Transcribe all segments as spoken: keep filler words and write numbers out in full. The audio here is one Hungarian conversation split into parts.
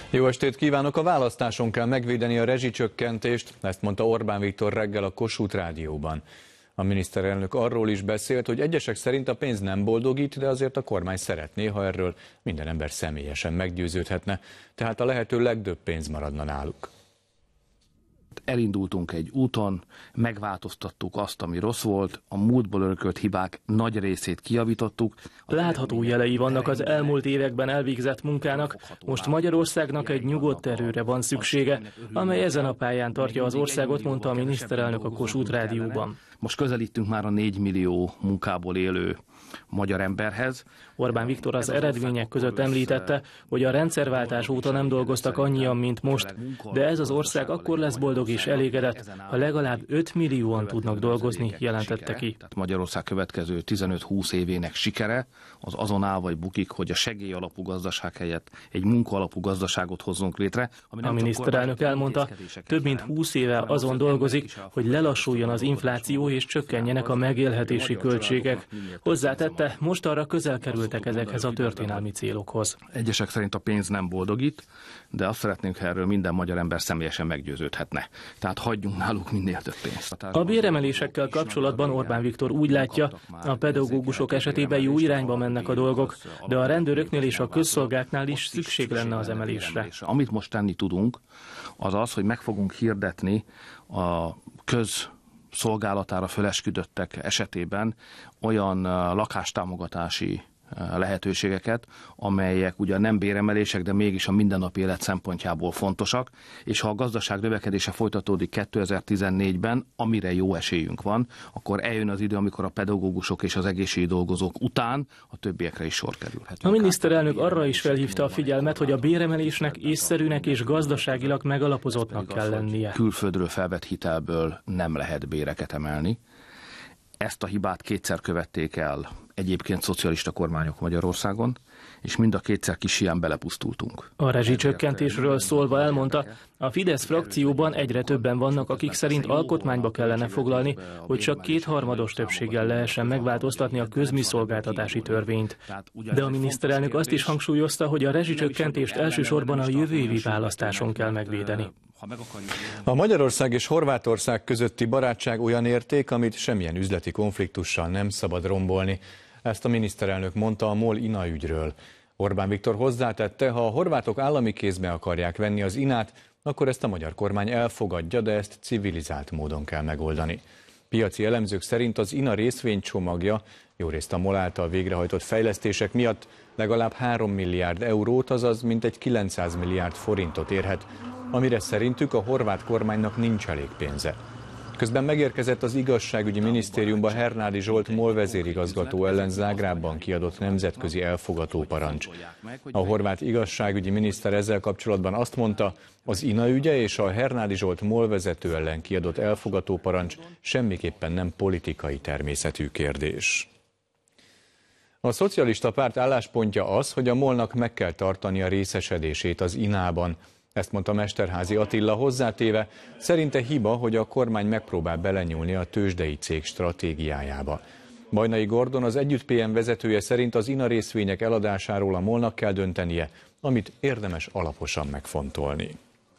Jó estét kívánok! A választáson kell megvédeni a rezsicsökkentést, ezt mondta Orbán Viktor reggel a Kossuth Rádióban. A miniszterelnök arról is beszélt, hogy egyesek szerint a pénz nem boldogít, de azért a kormány szeretné, ha erről minden ember személyesen meggyőződhetne, tehát a lehető legtöbb pénz maradna náluk. Elindultunk egy úton, megváltoztattuk azt, ami rossz volt, a múltból örökölt hibák nagy részét kijavítottuk. Látható jelei vannak az elmúlt években elvégzett munkának, most Magyarországnak egy nyugodt erőre van szüksége, amely ezen a pályán tartja az országot, mondta a miniszterelnök a Kossuth Rádióban. Most közelítünk már a négy millió munkából élő magyar emberhez. Orbán Viktor az eredmények között említette, hogy a rendszerváltás óta nem dolgoztak annyian, mint most, de ez az ország akkor lesz boldog és elégedett, ha legalább öt millióan tudnak dolgozni, jelentette ki. Tehát Magyarország következő tizenöt-húsz évének sikere az azon áll vagy bukik, hogy a segély alapú gazdaság helyett egy munka alapú gazdaságot hozzunk létre. A miniszterelnök elmondta, több mint húsz éve azon dolgozik, hogy lelassuljon az infláció és csökkenjenek a megélhetési költségek. Hozzátette, most arra közel kerültek ezekhez a történelmi célokhoz. Egyesek szerint a pénz nem boldogít, de azt szeretnénk, ha erről minden magyar ember személyesen meggyőződhetne. Tehát hagyjunk náluk minél több pénzt. A béremelésekkel kapcsolatban Orbán Viktor úgy látja, a pedagógusok esetében jó irányba mennek a dolgok, de a rendőröknél és a közszolgáknál is szükség lenne az emelésre. Amit most tenni tudunk, az az, hogy meg fogunk hirdetni a köz szolgálatára fölesküdöttek esetében olyan lakástámogatási lehetőségeket, amelyek ugyan nem béremelések, de mégis a mindennapi élet szempontjából fontosak, és ha a gazdaság növekedése folytatódik kétezer-tizennégyben, amire jó esélyünk van, akkor eljön az idő, amikor a pedagógusok és az egészségügyi dolgozók után a többiekre is sor kerülhet. A miniszterelnök arra is felhívta a figyelmet, hogy a béremelésnek észszerűnek és gazdaságilag megalapozottnak kell lennie. Külföldről felvett hitelből nem lehet béreket emelni. Ezt a hibát kétszer követték el egyébként szocialista kormányok Magyarországon, és mind a kétszer kis ilyen belepusztultunk. A rezsicsökkentésről szólva elmondta, a Fidesz frakcióban egyre többen vannak, akik szerint alkotmányba kellene foglalni, hogy csak kétharmados többséggel lehessen megváltoztatni a közműszolgáltatási törvényt. De a miniszterelnök azt is hangsúlyozta, hogy a rezsicsökkentést elsősorban a jövő évi választáson kell megvédeni. A Magyarország és Horvátország közötti barátság olyan érték, amit semmilyen üzleti konfliktussal nem szabad rombolni. Ezt a miniszterelnök mondta a MOL INA ügyről. Orbán Viktor hozzátette, ha a horvátok állami kézbe akarják venni az inát, akkor ezt a magyar kormány elfogadja, de ezt civilizált módon kell megoldani. Piaci elemzők szerint az INA részvénycsomagja, jó részt a MOL által végrehajtott fejlesztések miatt legalább három milliárd eurót, azaz mintegy kilencszáz milliárd forintot érhet, amire szerintük a horvát kormánynak nincs elég pénze. Közben megérkezett az igazságügyi minisztériumba Hernádi Zsolt MOL vezérigazgató ellen Zágrábban kiadott nemzetközi elfogató parancs. A horvát igazságügyi miniszter ezzel kapcsolatban azt mondta, az INA ügye és a Hernádi Zsolt MOL vezető ellen kiadott elfogató parancs semmiképpen nem politikai természetű kérdés. A szocialista párt álláspontja az, hogy a MOL-nak meg kell tartani a részesedését az inában. Ezt mondta Mesterházy Attila hozzátéve, szerinte hiba, hogy a kormány megpróbál belenyúlni a tőzsdei cég stratégiájába. Bajnai Gordon, az Együtt pé em vezetője szerint az INA részvények eladásáról a MOL-nak kell döntenie, amit érdemes alaposan megfontolni.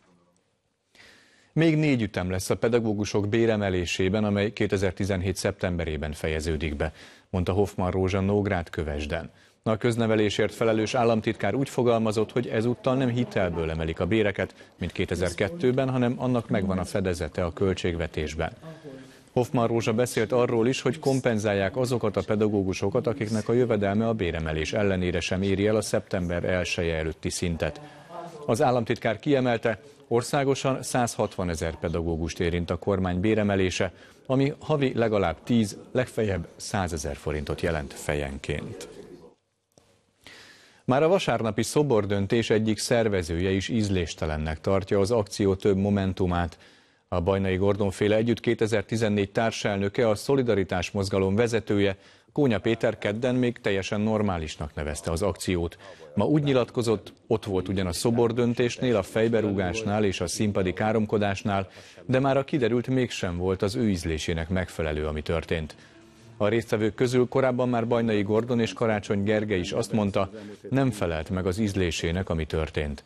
Még négy ütem lesz a pedagógusok béremelésében, amely kétezer-tizenhét szeptemberében fejeződik be, mondta Hoffmann Rózsa Nógrád-Kövesden. A köznevelésért felelős államtitkár úgy fogalmazott, hogy ezúttal nem hitelből emelik a béreket, mint kétezer-kettőben, hanem annak megvan a fedezete a költségvetésben. Hoffmann Rózsa beszélt arról is, hogy kompenzálják azokat a pedagógusokat, akiknek a jövedelme a béremelés ellenére sem éri el a szeptember elseje előtti szintet. Az államtitkár kiemelte, országosan százhatvanezer pedagógust érint a kormány béremelése, ami havi legalább tíz, legfeljebb százezer forintot jelent fejenként. Már a vasárnapi szobordöntés egyik szervezője is ízléstelennek tartja az akció több momentumát. A Bajnai Gordon-féle Együtt kétezer-tizennégy társelnöke, a Szolidaritás mozgalom vezetője, Kónya Péter kedden még teljesen normálisnak nevezte az akciót. Ma úgy nyilatkozott, ott volt ugyan a szobordöntésnél, a fejberúgásnál és a színpadi káromkodásnál, de már a kiderült mégsem volt az ő ízlésének megfelelő, ami történt. A résztvevők közül korábban már Bajnai Gordon és Karácsony Gergely is azt mondta, nem felelt meg az ízlésének, ami történt.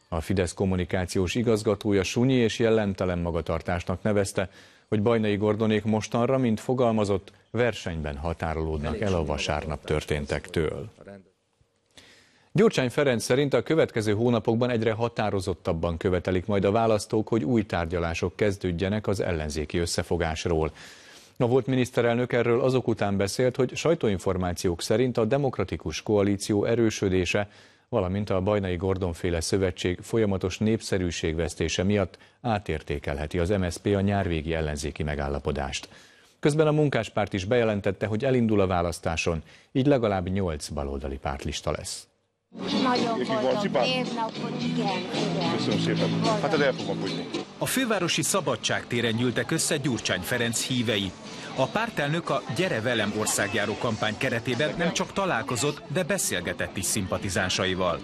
A Fidesz kommunikációs igazgatója sunyi és jellemtelen magatartásnak nevezte, hogy Bajnai Gordonék mostanra, mint fogalmazott, versenyben határolódnak el a vasárnap történtektől. Gyurcsány Ferenc szerint a következő hónapokban egyre határozottabban követelik majd a választók, hogy új tárgyalások kezdődjenek az ellenzéki összefogásról. A volt miniszterelnök erről azok után beszélt, hogy sajtóinformációk szerint a demokratikus koalíció erősödése, valamint a Bajnai Gordon-féle szövetség folyamatos népszerűségvesztése miatt átértékelheti az em es zé pé a nyárvégi ellenzéki megállapodást. Közben a Munkáspárt is bejelentette, hogy elindul a választáson, így legalább nyolc baloldali pártlista lesz. Nagyon boldog évnapot, igen, igen. Köszönöm szépen. Hát ez el fogom fogyni. A fővárosi Szabadságtéren gyűltek össze Gyurcsány Ferenc hívei. A pártelnök a Gyere velem országjáró kampány keretében nem csak találkozott, de beszélgetett is szimpatizánsaival.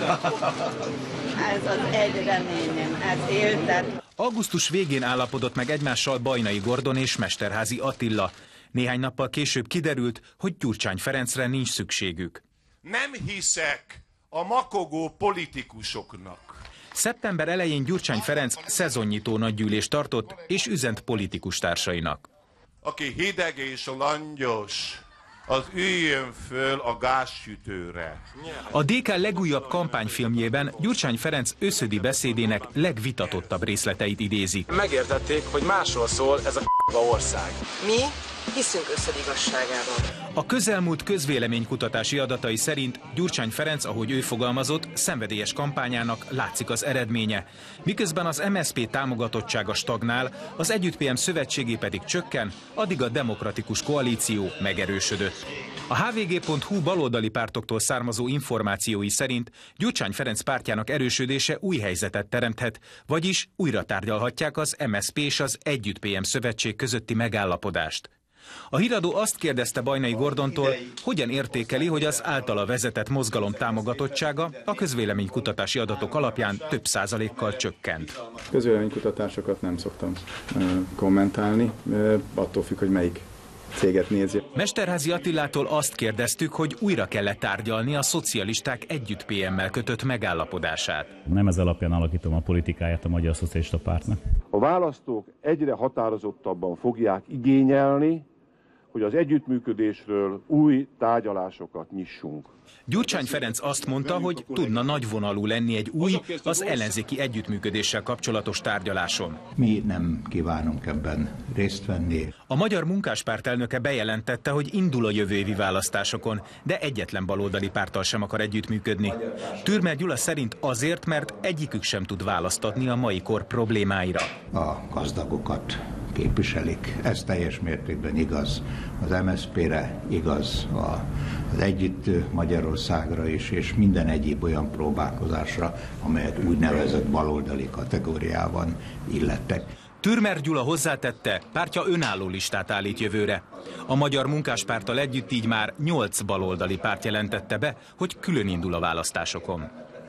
Ez az egy reményem, ez éltet. Augusztus végén állapodott meg egymással Bajnai Gordon és Mesterházy Attila. Néhány nappal később kiderült, hogy Gyurcsány Ferencre nincs szükségük. Nem hiszek a makogó politikusoknak. Szeptember elején Gyurcsány Ferenc szezonnyitó nagygyűlést tartott és üzent politikus társainak. Aki hideg és langyos, az üljön föl a gázsütőre. A dé ká legújabb kampányfilmjében Gyurcsány Ferenc őszödi beszédének legvitatottabb részleteit idézik. Megértették, hogy másról szól ez a k***a ország. Mi hiszünk összed igazságában. A közelmúlt közvéleménykutatási adatai szerint Gyurcsány Ferenc, ahogy ő fogalmazott, szenvedélyes kampányának látszik az eredménye. Miközben az em es zé pé támogatottsága stagnál, az Együtt pé em szövetségé pedig csökken, addig a demokratikus koalíció megerősödött. A há vé gé pont hú baloldali pártoktól származó információi szerint Gyurcsány Ferenc pártjának erősödése új helyzetet teremthet, vagyis újra tárgyalhatják az em es zé pé és az Együtt pé em szövetség közötti megállapodást. A híradó azt kérdezte Bajnai Gordontól, hogyan értékeli, hogy az általa vezetett mozgalom támogatottsága a közvéleménykutatási adatok alapján több százalékkal csökkent. Közvéleménykutatásokat nem szoktam kommentálni, attól függ, hogy melyik céget nézi. Mesterházy Attilától azt kérdeztük, hogy újra kellett tárgyalni a szocialisták Együtt pé emmel kötött megállapodását. Nem ez alapján alakítom a politikáját a Magyar Szocialista Pártnak. A választók egyre határozottabban fogják igényelni, hogy az együttműködésről új tárgyalásokat nyissunk. Gyurcsány Ferenc azt mondta, hogy tudna nagyvonalú lenni egy új, az ellenzéki együttműködéssel kapcsolatos tárgyaláson. Mi nem kívánunk ebben részt venni. A Magyar Munkáspárt elnöke bejelentette, hogy indul a jövő évi választásokon, de egyetlen baloldali párttal sem akar együttműködni. Türmer Gyula szerint azért, mert egyikük sem tud választ adni a mai kor problémáira. A gazdagokat képviselik. Ez teljes mértékben igaz az em es zé pére, igaz az Együtt Magyarországra is, és minden egyéb olyan próbálkozásra, amelyet úgynevezett baloldali kategóriában illettek. Türmer Gyula hozzátette, pártja önálló listát állít jövőre. A Magyar Munkáspárttal együtt így már nyolc baloldali párt jelentette be, hogy külön indul a választásokon.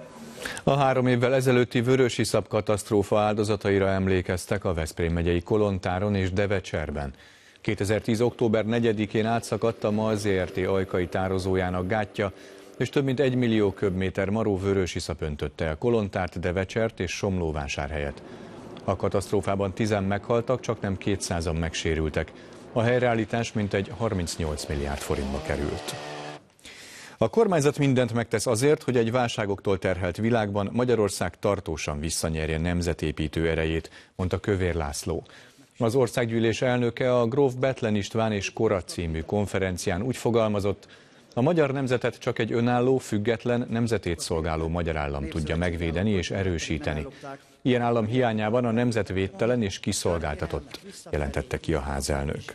A három évvel ezelőtti vörösiszap katasztrófa áldozataira emlékeztek a Veszprém megyei Kolontáron és Devecserben. kétezer-tíz. október negyedikén átszakadt a MAL zé er té ajkai tározójának gátja, és több mint egy millió köbméter maró vörösiszap öntötte el Kolontárt, Devecsert és Somlóvásárhelyet. A katasztrófában tízen meghaltak, csak nem kétszázan megsérültek. A helyreállítás mintegy harmincnyolc milliárd forintba került. A kormányzat mindent megtesz azért, hogy egy válságoktól terhelt világban Magyarország tartósan visszanyerje nemzetépítő erejét, mondta Kövér László. Az országgyűlés elnöke a Gróf Bethlen István és Kora című konferencián úgy fogalmazott, a magyar nemzetet csak egy önálló, független, nemzetét szolgáló magyar állam tudja megvédeni és erősíteni. Ilyen állam hiányában a nemzet védtelen és kiszolgáltatott, jelentette ki a házelnök.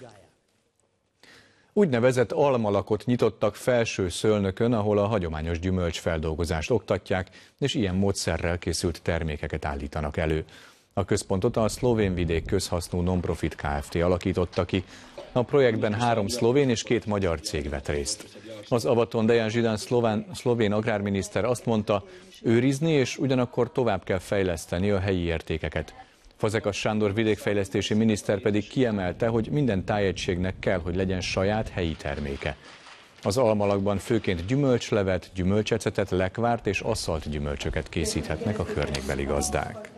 Úgynevezett almalakot nyitottak Felső Szölnökön, ahol a hagyományos gyümölcsfeldolgozást oktatják, és ilyen módszerrel készült termékeket állítanak elő. A központot a Szlovén Vidék Közhasznú Nonprofit Kft. Alakította ki. A projektben három szlovén és két magyar cég vett részt. Az Avaton Dejan Zsidán szlovén, szlovén agrárminiszter azt mondta, őrizni és ugyanakkor tovább kell fejleszteni a helyi értékeket. Fazekas Sándor vidékfejlesztési miniszter pedig kiemelte, hogy minden tájegységnek kell, hogy legyen saját helyi terméke. Az almalakban főként gyümölcslevet, gyümölcsecetet, lekvárt és asszalt gyümölcsöket készíthetnek a környékbeli gazdák.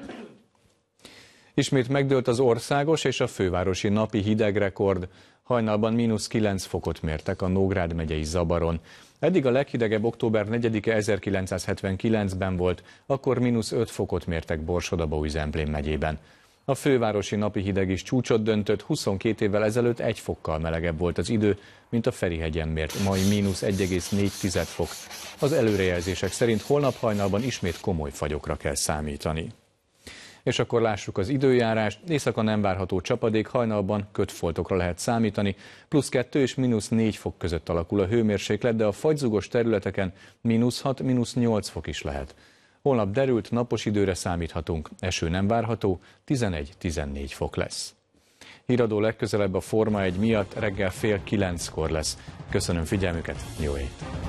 Ismét megdőlt az országos és a fővárosi napi hidegrekord. Hajnalban mínusz kilenc fokot mértek a Nógrád megyei Zabaron. Eddig a leghidegebb október negyedike ezerkilencszázhetvenkilencben volt, akkor mínusz öt fokot mértek Borsod-Abaúj-Zemplén megyében. A fővárosi napi hideg is csúcsot döntött, huszonkét évvel ezelőtt egy fokkal melegebb volt az idő, mint a Ferihegyen mért, mai mínusz egy egész négy fok. Az előrejelzések szerint holnap hajnalban ismét komoly fagyokra kell számítani. És akkor lássuk az időjárást. Éjszaka nem várható csapadék, hajnalban kötfoltokra lehet számítani. Plusz kettő és mínusz négy fok között alakul a hőmérséklet, de a fagyzugos területeken mínusz hat, mínusz nyolc fok is lehet. Holnap derült, napos időre számíthatunk. Eső nem várható, tizenegy-tizennégy fok lesz. Híradó legközelebb a Forma egy miatt reggel fél kilenckor lesz. Köszönöm figyelmüket, jó ét!